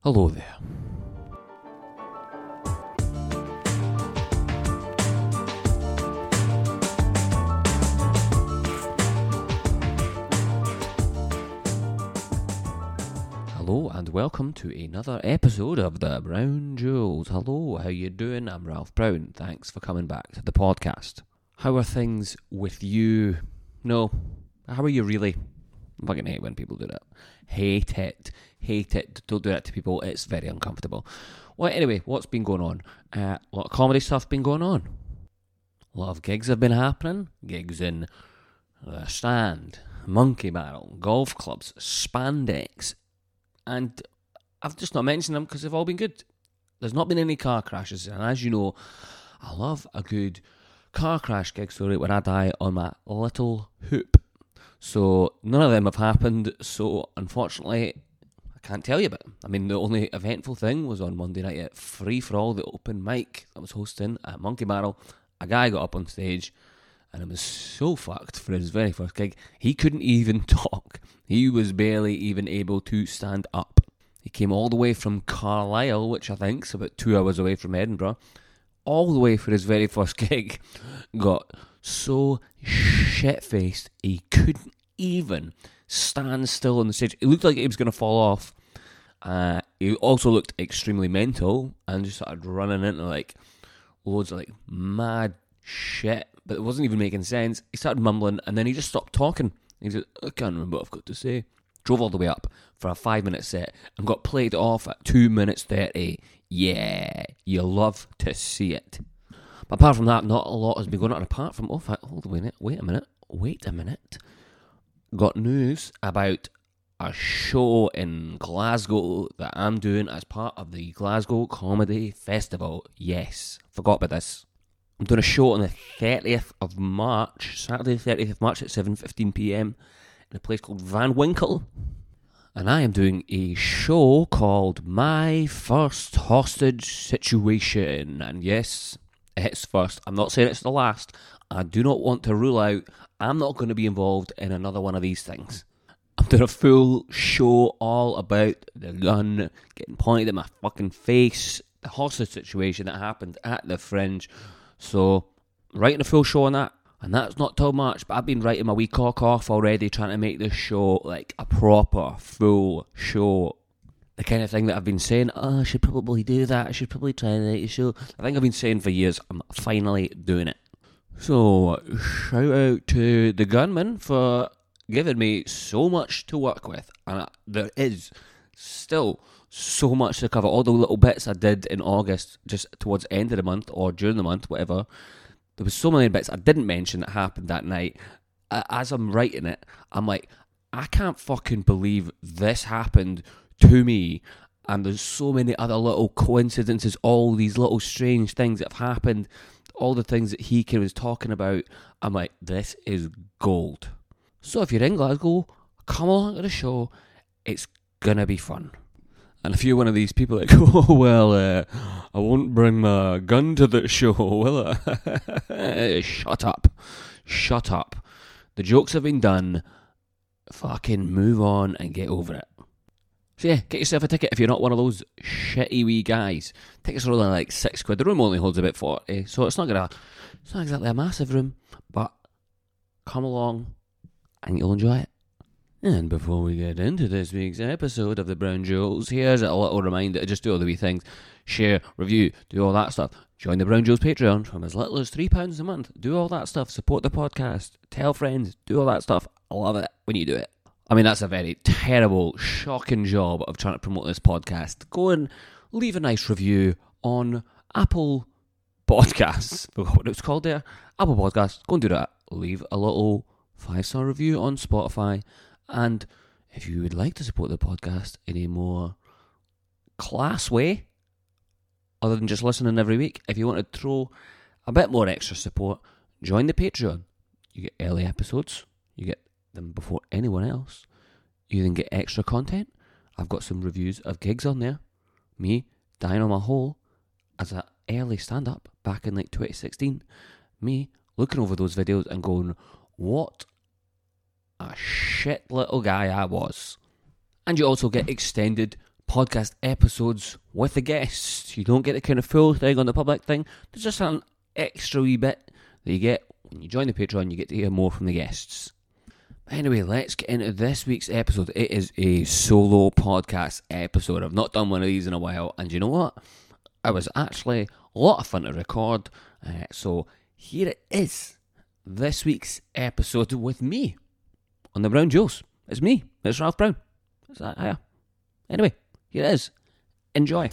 Hello there. Hello and welcome to another episode of the Brown Jewels. Hello, how you doing? I'm Ralph Brown. Thanks for coming back to the podcast. How are things with you? No, how are you really? I fucking hate when people do that. Hate it. Don't do that to people. It's very uncomfortable. Well, anyway, what's been going on? A lot of comedy stuff been going on. A lot of gigs have been happening. Gigs in The Stand, Monkey Barrel, golf clubs, spandex. And I've just not mentioned them because they've all been good. There's not been any car crashes. And as you know, I love a good car crash gig story when I die on my little hoop. So none of them have happened. So unfortunately, I can't tell you about them. I mean, the only eventful thing was on Monday night at Free For All, the open mic I was hosting at Monkey Barrel. A guy got up on stage and it was so fucked for his very first gig. He couldn't even talk. He was barely even able to stand up. He came all the way from Carlisle, which I think is about 2 hours away from Edinburgh, all the way for his very first gig. Got so shit-faced, he couldn't even stand still on the stage. It looked like he was going to fall off. He also looked extremely mental and just started running into like loads of like mad shit, but it wasn't even making sense. He started mumbling and then he just stopped talking. He said, I can't remember what I've got to say. Drove all the way up for a 5-minute set and got played off at 2 minutes 30. Yeah, you love to see it. But apart from that, not a lot has been going on. Apart from, wait a minute. Got news about a show in Glasgow that I'm doing as part of the Glasgow Comedy Festival. Yes, forgot about this. I'm doing a show on the 30th of March, Saturday the 30th of March at 7:15pm in a place called Van Winkle. And I am doing a show called My First Hostage Situation. And yes, it's first. I'm not saying it's the last. I do not want to rule out I'm not going to be involved in another one of these things. I'm doing a full show all about the gun getting pointed at my fucking face, the hostage situation that happened at the Fringe. So, writing a full show on that, and that's not till March, but I've been writing my wee cock off already, trying to make this show like a proper, full show. The kind of thing that I've been saying, I should probably do that, I should probably try and write a show. I think I've been saying for years, I'm finally doing it. So, shout out to the gunman for giving me so much to work with, and there is still so much to cover. All the little bits I did in August, just towards the end of the month or during the month, whatever. There was so many bits I didn't mention that happened that night. As I'm writing it, I'm like, I can't fucking believe this happened to me. And there's so many other little coincidences, all these little strange things that have happened, all the things that he was talking about. I'm like, this is gold. So if you're in Glasgow, come along to the show. It's gonna be fun. And if you're one of these people like, I won't bring my gun to the show, will I? Shut up. The jokes have been done. Fucking move on and get over it. So yeah, get yourself a ticket if you're not one of those shitty wee guys. Tickets are only like £6. The room only holds about 40, so it's not exactly a massive room, but come along and you'll enjoy it. And before we get into this week's episode of the Brown Jewels, here's a little reminder to just do all the wee things. Share, review, do all that stuff. Join the Brown Jewels Patreon from as little as £3 a month. Do all that stuff. Support the podcast. Tell friends. Do all that stuff. I love it when you do it. I mean, that's a very terrible, shocking job of trying to promote this podcast. Go and leave a nice review on Apple Podcasts. Forgot what it was called there. Apple Podcasts. Go and do that. Leave a little 5-star review on Spotify. And if you would like to support the podcast in a more class way, other than just listening every week, if you want to throw a bit more extra support, join the Patreon. You get early episodes. You get them before anyone else. You then get extra content. I've got some reviews of gigs on there. Me dying on my hole as an early stand-up back in like 2016. Me looking over those videos and going, what a shit little guy I was. And you also get extended podcast episodes with the guests. You don't get the kind of full thing on the public thing. There's just an extra wee bit that you get when you join the Patreon. You get to hear more from the guests. Anyway, let's get into this week's episode. It is a solo podcast episode. I've not done one of these in a while, and you know what? It was actually a lot of fun to record. So here it is. This week's episode with me on the Brown Jewels. It's me. It's Ralph Brown. Anyway, here it is. Enjoy.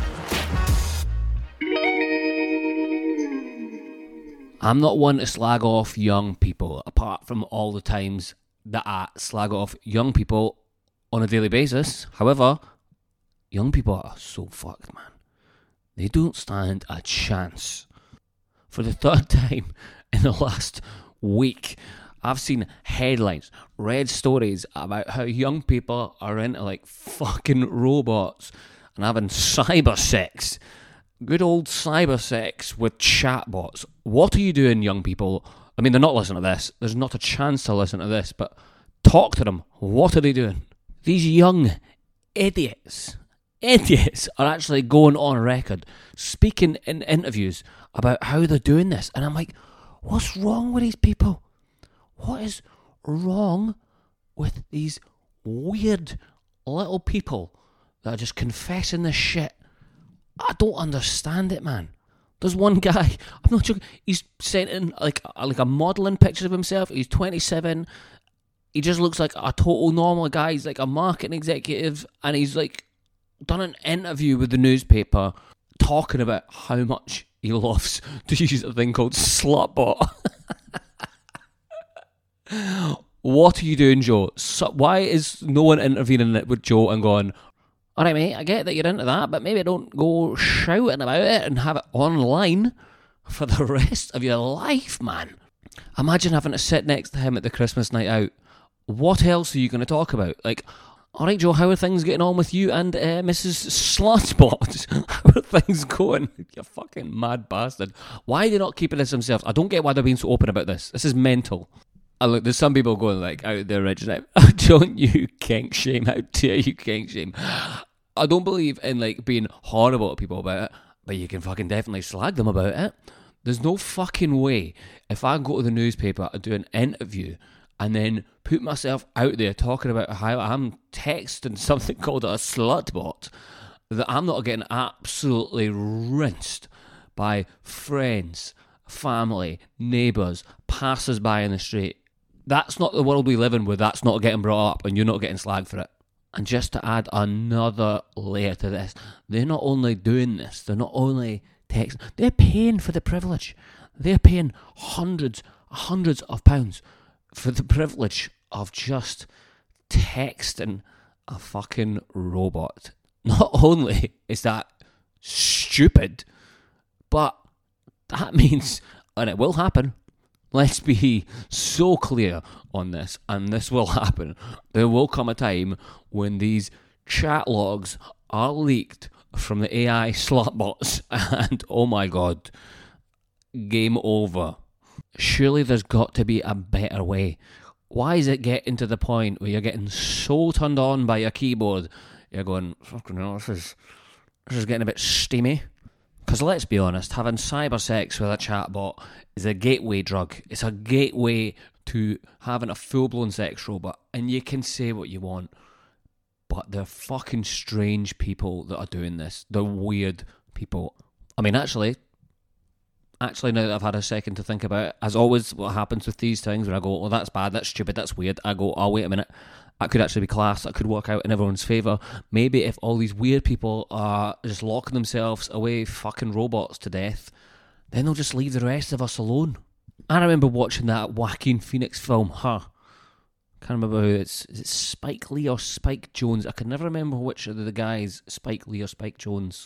I'm not one to slag off young people, apart from all the times that I slag off young people on a daily basis. However, young people are so fucked, man. They don't stand a chance. For the third time in the last week, I've seen headlines, read stories about how young people are into like fucking robots and having cyber sex. Good old cyber sex with chatbots. What are you doing, young people? I mean, they're not listening to this. There's not a chance to listen to this, but talk to them. What are they doing? These young idiots are actually going on record, speaking in interviews about how they're doing this. And I'm like, what's wrong with these people? What is wrong with these weird little people that are just confessing this shit? I don't understand it, man. There's one guy, I'm not joking, he's sent in like a modelling picture of himself. He's 27. He just looks like a total normal guy. He's like a marketing executive, and he's like done an interview with the newspaper talking about how much he loves to use a thing called Slutbot. What are you doing, Joe? Why is no one intervening it with Joe and going, alright mate, I get that you're into that, but maybe don't go shouting about it and have it online for the rest of your life, man. Imagine having to sit next to him at the Christmas night out. What else are you going to talk about? Like, alright Joe, how are things getting on with you and Mrs. Slutbot? How are things going? You fucking mad bastard. Why are they not keeping this themselves? I don't get why they're being so open about this. This is mental. And look, there's some people going like out there originally, don't you kink shame? How dare you kink shame? I don't believe in like being horrible to people about it, but you can fucking definitely slag them about it. There's no fucking way if I go to the newspaper and do an interview and then put myself out there talking about how I'm texting something called a slutbot, that I'm not getting absolutely rinsed by friends, family, neighbours, passers-by in the street. That's not the world we live in where that's not getting brought up and you're not getting slagged for it. And just to add another layer to this, they're not only doing this, they're not only texting, they're paying for the privilege. They're paying hundreds of pounds for the privilege of just texting a fucking robot. Not only is that stupid, but that means, and it will happen, let's be so clear on this, and this will happen. There will come a time when these chat logs are leaked from the AI slutbots, and oh my god, game over. Surely there's got to be a better way. Why is it getting to the point where you're getting so turned on by your keyboard, you're going, fucking hell, this is getting a bit steamy? Because let's be honest, having cyber sex with a chatbot is a gateway drug. It's a gateway to having a full-blown sex robot. And you can say what you want, but they're fucking strange people that are doing this. They're weird people. I mean, actually, now that I've had a second to think about it, as always, what happens with these things, when I go, oh, that's bad, that's stupid, that's weird, I go, oh, wait a minute, that could actually be class, that could work out in everyone's favour. Maybe if all these weird people are just locking themselves away fucking robots to death, then they'll just leave the rest of us alone. I remember watching that Joaquin Phoenix film, Can't remember who is it Spike Lee or Spike Jonze? I can never remember which of the guys, Spike Lee or Spike Jonze.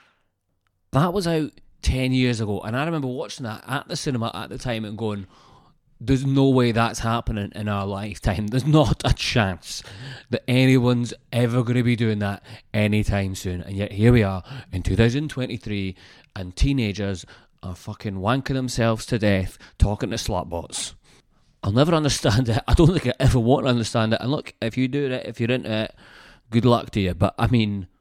That was out 10 years ago, and I remember watching that at the cinema at the time and going, there's no way that's happening in our lifetime. There's not a chance that anyone's ever going to be doing that anytime soon. And yet here we are in 2023, and teenagers are fucking wanking themselves to death talking to slutbots. I'll never understand it. I don't think I ever want to understand it. And look, if you do it, if you're into it, good luck to you. But I mean,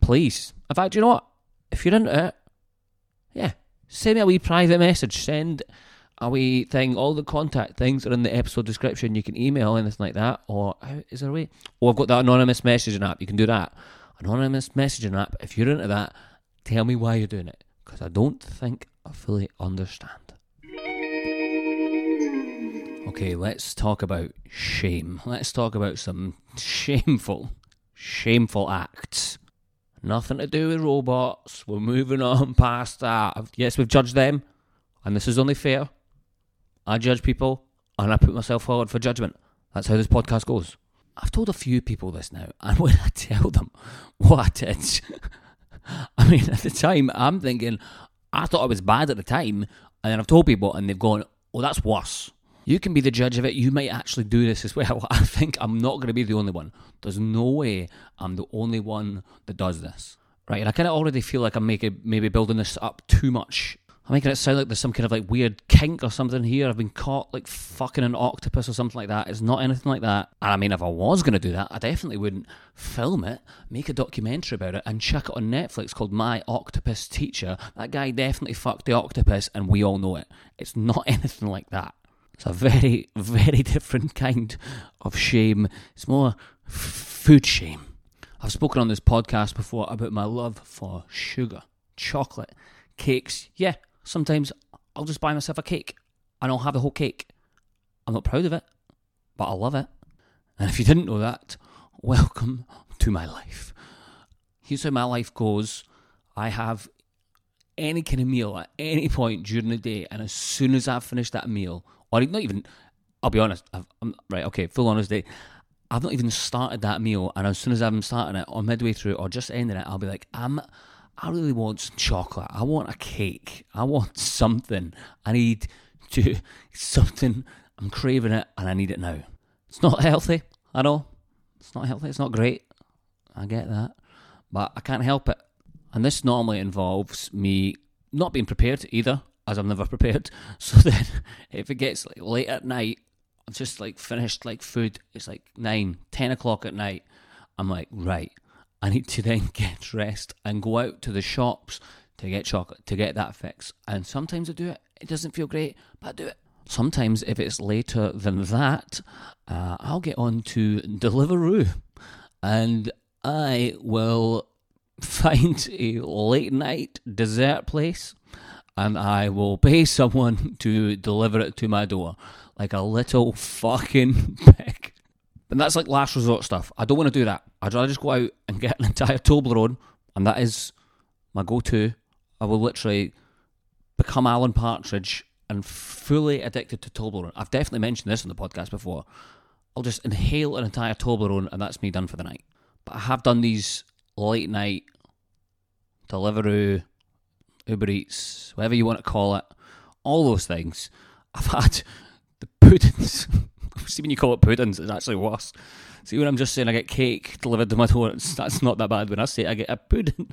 please. In fact, you know what? If you're into it, yeah, send me a wee private message. Send a wee thing. All the contact things are in the episode description. You can email anything like that. Or is there a way? Oh, I've got that anonymous messaging app. You can do that. Anonymous messaging app. If you're into that, tell me why you're doing it. Because I don't think I fully understand. Okay, let's talk about shame. Let's talk about some shameful acts. Nothing to do with robots. We're moving on past that. Yes, we've judged them, and this is only fair. I judge people, and I put myself forward for judgment. That's how this podcast goes. I've told a few people this now, and when I tell them what I did, I mean, at the time, I'm thinking, I thought I was bad at the time, and then I've told people, and they've gone, oh, that's worse. You can be the judge of it. You might actually do this as well. I think I'm not going to be the only one. There's no way I'm the only one that does this. Right, and I kind of already feel like I'm maybe building this up too much. I'm making it sound like there's some kind of like weird kink or something here. I've been caught like fucking an octopus or something like that. It's not anything like that. And I mean, if I was going to do that, I definitely wouldn't film it, make a documentary about it, and chuck it on Netflix called My Octopus Teacher. That guy definitely fucked the octopus, and we all know it. It's not anything like that. It's a very, very different kind of shame. It's more food shame. I've spoken on this podcast before about my love for sugar, chocolate, cakes. Yeah, sometimes I'll just buy myself a cake and I'll have the whole cake. I'm not proud of it, but I love it. And if you didn't know that, welcome to my life. Here's how my life goes. I have any kind of meal at any point during the day, and as soon as I've finished that meal, or not even, I'll be honest, full honesty, I've not even started that meal, and as soon as I'm starting it, or midway through, or just ending it, I'll be like, I really want some chocolate, I want a cake, I want something, something, I'm craving it, and I need it now. It's not healthy, I know, it's not healthy, it's not great, I get that, but I can't help it. And this normally involves me not being prepared either, as I'm never prepared. So then, if it gets like late at night, I've just like finished like food, it's like 9, 10 o'clock at night, I'm like, right, I need to then get dressed and go out to the shops to get chocolate, to get that fix. And sometimes I do it, it doesn't feel great, but I do it. Sometimes if it's later than that, I'll get on to Deliveroo, and I will find a late night dessert place, and I will pay someone to deliver it to my door like a little fucking pig. And that's like last resort stuff. I don't want to do that. I'd rather just go out and get an entire Toblerone, and that is my go-to. I will literally become Alan Partridge and fully addicted to Toblerone. I've definitely mentioned this on the podcast before. I'll just inhale an entire Toblerone, and that's me done for the night. But I have done these late night Deliveroo, Uber Eats, whatever you want to call it, all those things. I've had the puddings. See, when you call it puddings, it's actually worse. See, when I'm just saying I get cake delivered to my door, that's not that bad. When I say I get a pudding,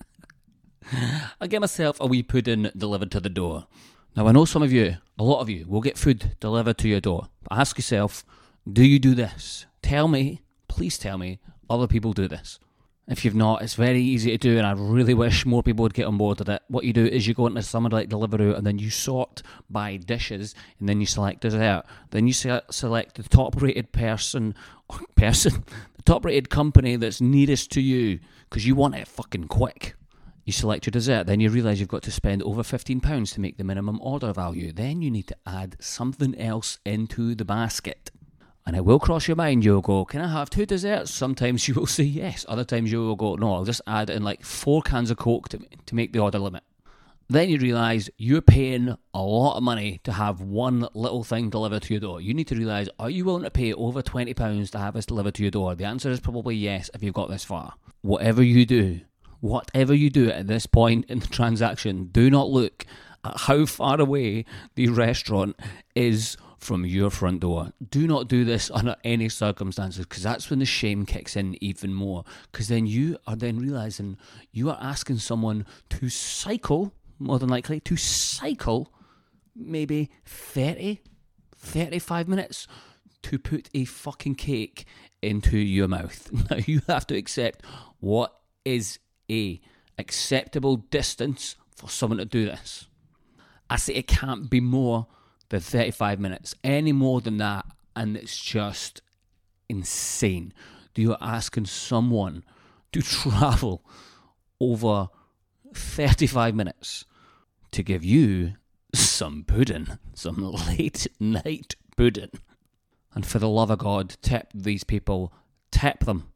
I get myself a wee pudding delivered to the door. Now, I know some of you, a lot of you, will get food delivered to your door. But ask yourself, do you do this? Tell me, please tell me, other people do this. If you've not, it's very easy to do, and I really wish more people would get on board with it. What you do is you go into somewhere like Deliveroo, and then you sort by dishes, and then you select dessert. Then you select the top-rated the top-rated company that's nearest to you, because you want it fucking quick. You select your dessert, then you realise you've got to spend over £15 to make the minimum order value. Then you need to add something else into the basket. And it will cross your mind, you'll go, can I have 2 desserts? Sometimes you will say yes, other times you will go, no, I'll just add in like 4 cans of Coke to make the order limit. Then you realise you're paying a lot of money to have one little thing delivered to your door. You need to realise, are you willing to pay over £20 to have this delivered to your door? The answer is probably yes if you've got this far. Whatever you do at this point in the transaction, do not look at how far away the restaurant is from your front door. Do not do this under any circumstances, because that's when the shame kicks in even more, because then you are then realising you are asking someone to cycle, more than likely, to cycle maybe 35 minutes to put a fucking cake into your mouth. Now you have to accept what is a acceptable distance for someone to do this. I say it can't be more than 35 minutes. Any more than that, and it's just insane. You're asking someone to travel over 35 minutes to give you some pudding, some late night pudding. And for the love of God, tip these people. Tip them.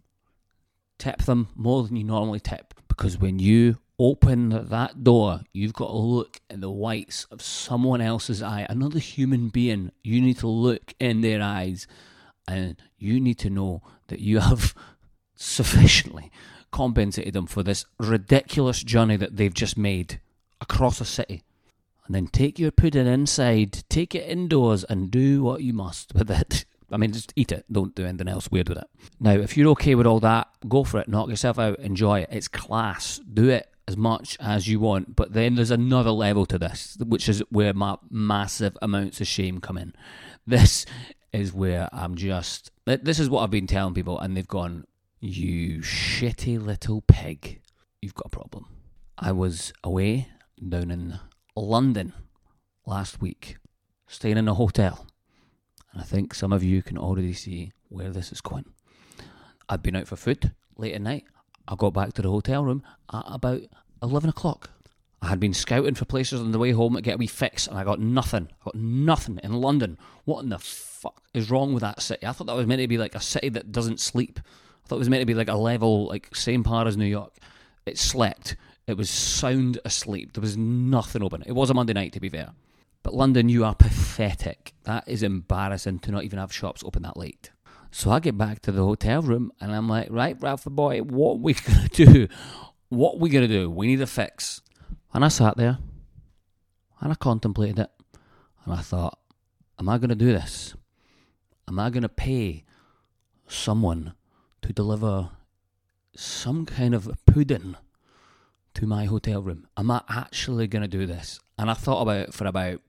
Tip them more than you normally tip. Because when you open that door, you've got to look in the whites of someone else's eye, another human being. You need to look in their eyes, and you need to know that you have sufficiently compensated them for this ridiculous journey that they've just made across a city. And then take your pudding inside, take it indoors, and do what you must with it. I mean, just eat it. Don't do anything else weird with it. Now, if you're okay with all that, go for it. Knock yourself out. Enjoy it. It's class. Do it as much as you want. But then there's another level to this, which is where my massive amounts of shame come in. This is where I'm just... This is what I've been telling people, and they've gone, you shitty little pig. You've got a problem. I was away down in London last week, staying in a hotel. And I think some of you can already see where this is going. I'd been out for food late at night. I got back to the hotel room at about 11 o'clock. I had been scouting for places on the way home to get a wee fix, and I got nothing. I got nothing in London. What in the fuck is wrong with that city? I thought that was meant to be like a city that doesn't sleep. I thought it was meant to be like a level, like same par as New York. It slept. It was sound asleep. There was nothing open. It was a Monday night, to be fair. But London, you are pathetic. That is embarrassing to not even have shops open that late. So I get back to the hotel room and I'm like, right, Ralphie boy, what are we going to do? What are we going to do? We need a fix. And I sat there and I contemplated it. And I thought, am I going to do this? Am I going to pay someone to deliver some kind of pudding to my hotel room? Am I actually going to do this? And I thought about it for about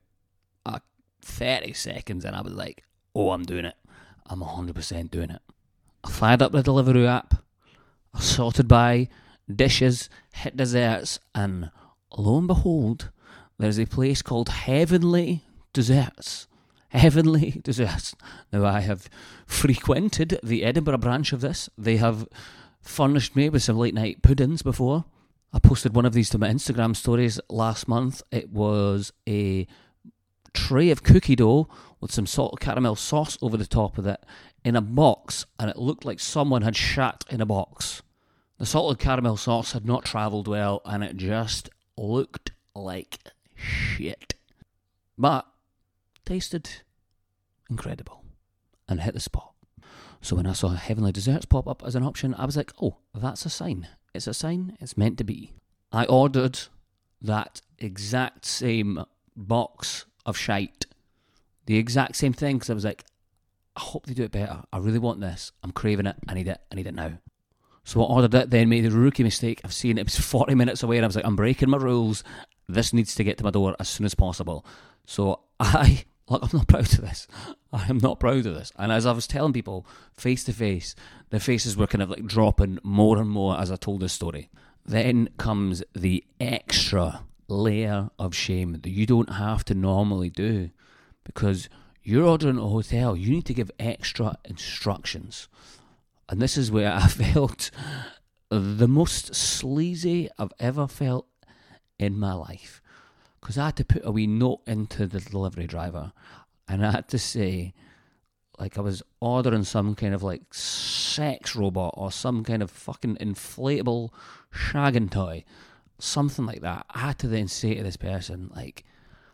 30 seconds and I was like, oh, I'm doing it. I'm 100% doing it. I fired up the Deliveroo app. I sorted by dishes, hit desserts, and lo and behold, there's a place called Heavenly Desserts. Heavenly Desserts. Now, I have frequented the Edinburgh branch of this. They have furnished me with some late night puddings before. I posted one of these to my Instagram stories last month. It was a tray of cookie dough with some salted caramel sauce over the top of it in a box, and it looked like someone had shat in a box. The salted caramel sauce had not travelled well, and it just looked like shit. But tasted incredible and hit the spot. So when I saw Heavenly Desserts pop up as an option, I was like, oh, that's a sign. It's a sign. It's meant to be. I ordered that exact same box of shite. The exact same thing, because I was like, I hope they do it better. I really want this. I'm craving it. I need it. I need it now. So I ordered it, then made the rookie mistake of seeing it was 40 minutes away, and I was like, I'm breaking my rules. This needs to get to my door as soon as possible. So I'm not proud of this. I am not proud of this. And as I was telling people face to face, their faces were kind of like dropping more and more as I told this story. Then comes the extra layer of shame that you don't have to normally do, because you're ordering a hotel. You need to give extra instructions. And this is where I felt the most sleazy I've ever felt in my life. Because I had to put a wee note into the delivery driver, and I had to say, like I was ordering some kind of like sex robot or some kind of fucking inflatable shagging toy, something like that. I had to then say to this person, like,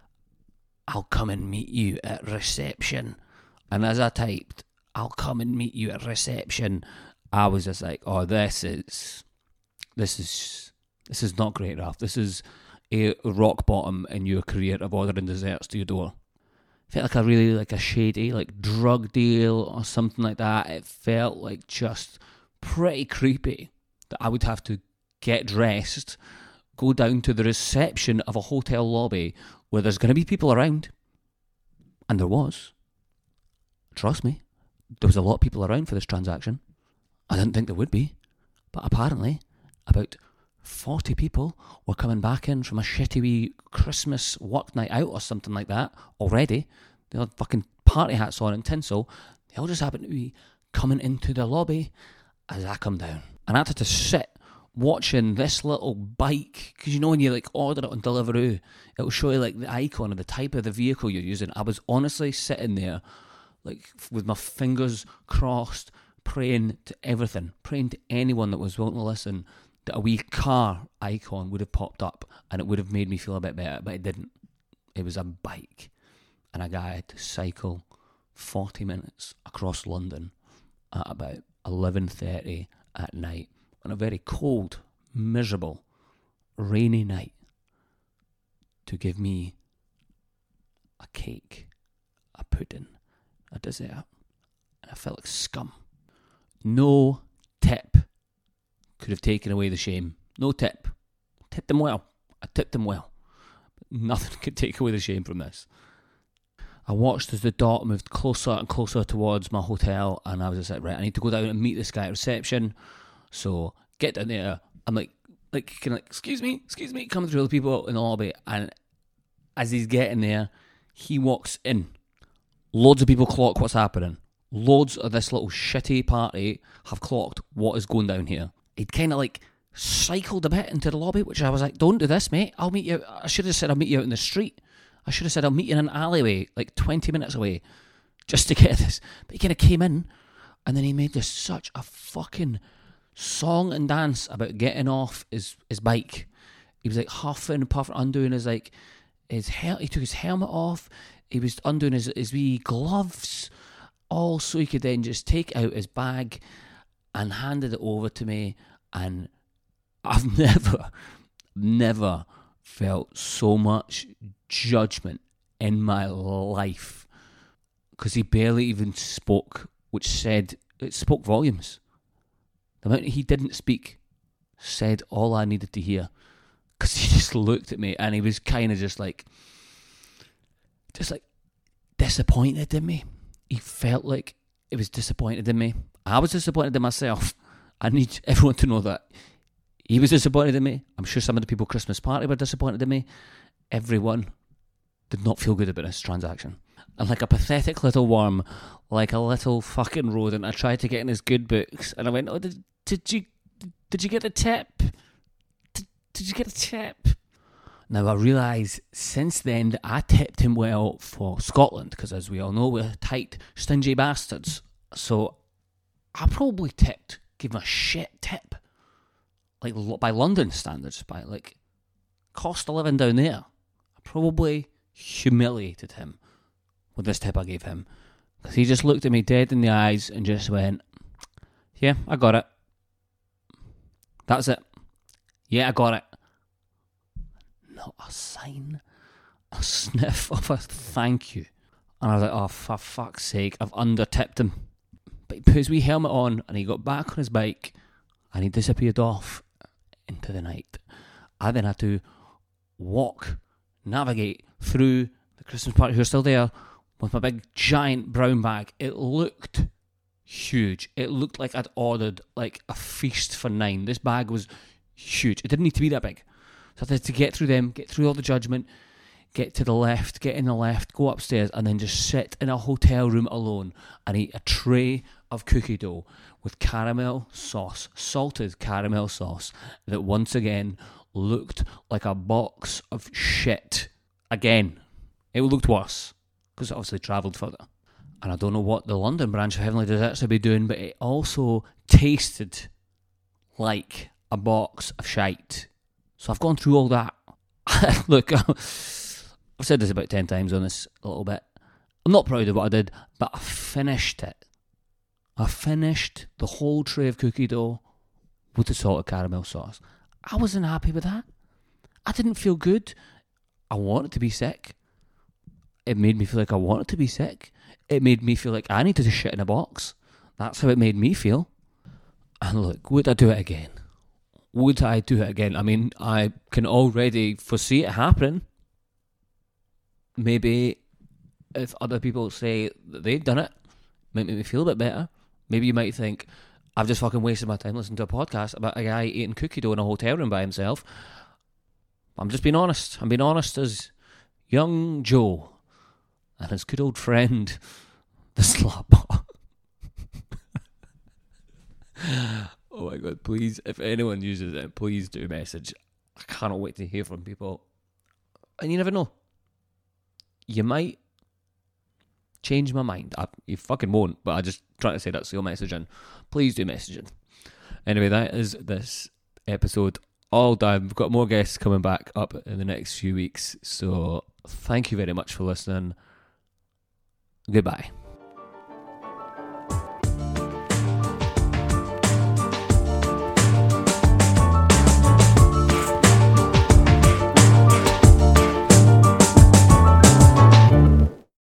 I'll come and meet you at reception. And as I typed, I'll come and meet you at reception, I was just like, oh, this is not great, Ralph. This is a rock bottom in your career of ordering desserts to your door. It felt like a really like a shady like drug deal or something like that. It felt like just pretty creepy that I would have to get dressed, go down to the reception of a hotel lobby where there's going to be people around. And there was. Trust me, there was a lot of people around for this transaction. I didn't think there would be, but apparently about 40 people were coming back in from a shitty wee Christmas work night out or something like that already. They had fucking party hats on and tinsel. They all just happened to be coming into the lobby as I come down. And I had to sit watching this little bike, because you know when you like order it on Deliveroo, it'll show you like the icon of the type of the vehicle you're using. I was honestly sitting there like with my fingers crossed, praying to everything, praying to anyone that was willing to listen, that a wee car icon would have popped up and it would have made me feel a bit better, but it didn't. It was a bike, and a guy had to cycle 40 minutes across London at about 11:30 at night on a very cold, miserable, rainy night to give me a cake, a pudding, a dessert, and I felt like scum. No tip could have taken away the shame. No tip. Tipped them well. I tipped them well. But nothing could take away the shame from this. I watched as the dot moved closer and closer towards my hotel, and I was just like, right, I need to go down and meet this guy at reception. So get down there. I'm like, excuse me, coming through the people in the lobby, and as he's getting there, he walks in. Loads of people clock what's happening. Loads of this little shitty party have clocked what is going down here. He'd kind of like cycled a bit into the lobby, which I was like, don't do this, mate. I'll meet you. I should have said I'll meet you out in the street. I should have said I'll meet you in an alleyway, like 20 minutes away, just to get this. But he kind of came in, and then he made this such a fucking song and dance about getting off his bike. He was like huffing and puffing, undoing his like he took his helmet off. He was undoing his wee gloves, all so he could then just take out his bag and handed it over to me. And I've never felt so much judgment in my life, because he barely even spoke, which it spoke volumes. The amount he didn't speak said all I needed to hear, because he just looked at me and he was kind of just like disappointed in me. He felt like he was disappointed in me. I was disappointed in myself. I need everyone to know that. He was disappointed in me. I'm sure some of the people at Christmas party were disappointed in me. Everyone did not feel good about this transaction. And like a pathetic little worm, like a little fucking rodent, I tried to get in his good books, and I went, "Oh, did you get a tip? Did you get a tip?" Now I realise since then that I tipped him well for Scotland, because as we all know, we're tight, stingy bastards. So I probably gave him a shit tip. Like by London standards, by like cost of living down there. I probably humiliated him with this tip I gave him, because he just looked at me dead in the eyes and just went, "Yeah, I got it. That's it. Yeah, I got it." Not a sign, a sniff of a thank you. And I was like, oh, for fuck's sake, I've under-tipped him. But he put his wee helmet on and he got back on his bike and he disappeared off into the night. I then had to navigate through the Christmas party who are still there with my big giant brown bag. It looked huge. It looked like I'd ordered like a feast for 9. This bag was huge. It didn't need to be that big. So I had to get through them, get through all the judgment, get to the left, get in the left, go upstairs, and then just sit in a hotel room alone and eat a tray of cookie dough with caramel sauce, salted caramel sauce, that once again looked like a box of shit. Again, it looked worse, because it obviously travelled further. And I don't know what the London branch of Heavenly Desserts would be doing, but it also tasted like a box of shite. So I've gone through all that. Look, I've said this about 10 times on this a little bit. I'm not proud of what I did, but I finished it. I finished the whole tray of cookie dough with the salted caramel sauce. I wasn't happy with that. I didn't feel good. I wanted to be sick. It made me feel like I wanted to be sick. It made me feel like I needed to shit in a box. That's how it made me feel. And look, would I do it again? Would I do it again? I mean, I can already foresee it happening. Maybe if other people say that they've done it, might make me feel a bit better. Maybe you might think, I've just fucking wasted my time listening to a podcast about a guy eating cookie dough in a hotel room by himself. I'm just being honest. I'm being honest as young Joe and his good old friend, the Slutbot. Oh my God, please, if anyone uses it, please do message. I cannot wait to hear from people. And you never know. You might change my mind. You fucking won't, but I just try to say that, so you'll message in. Please do message in. Anyway, that is this episode all done. We've got more guests coming back up in the next few weeks, so thank you very much for listening. Goodbye.